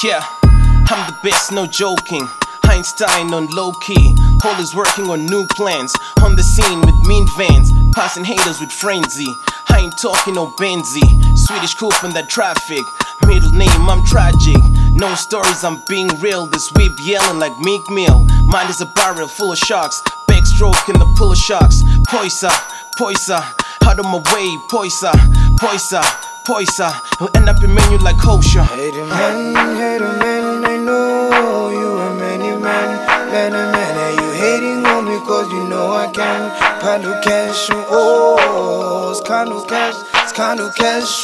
Yeah, I'm the best, no joking. Einstein on low key, always working on new plans. On the scene with mean vans, passing haters with frenzy. I ain't talking no Benzie, Swedish coupe in that traffic. Middle name, I'm tragic. No stories, I'm being real. This whip yelling like Meek Mill. Mind is a barrel full of sharks. Backstroke in the pool of sharks. Poisa, poisa, out of my way. Poisa, poisa, poisa. You'll end up in menu like kosher. Hater man, I know you a many man. And you hating on me cause you know I can. Palo cash, oh, scandal cash,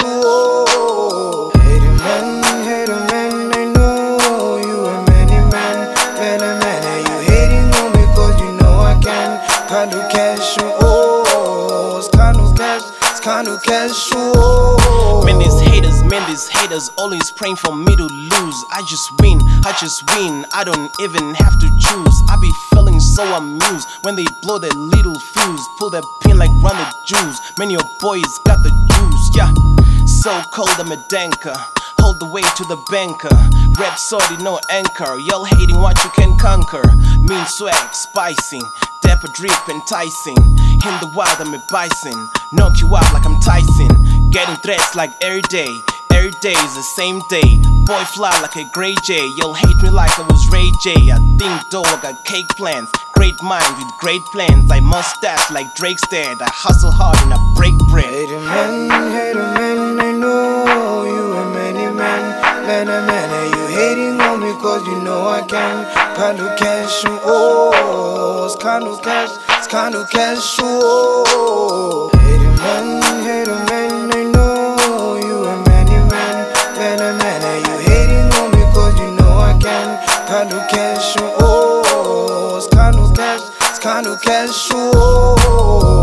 oh. Hater man, I know you a many man. And you hating on me cause you know I can. Palo cash, oh, scandal cash, oh. Man, these haters always praying for me to lose. I just win, I don't even have to choose. I be feeling so amused when they blow their little fuse. Pull that pin like run the juice. Man, your boys got the juice, yeah. So cold I'm a danker, hold the way to the banker. Rap sorry, no anchor. Y'all hating what you can conquer. Mean swag, spicing, dapper drip enticing. In the wild I'm a bison, knock you out like I'm Tyson. Getting threats like every day is the same day. Boy fly like a Grey J. Y'all hate me like I was Ray J. I think though I got cake plans. Great mind with great plans. I mustache like Drake's dead. I hustle hard and I break bread. Hater man, I know you a many man. And you hating on me cause you know I can. Palo cash, oh, scandal cash, oh. Hater man, I know you a many man. And you hating on me cause you know I can. Palo cash, oh, scandal cash, oh.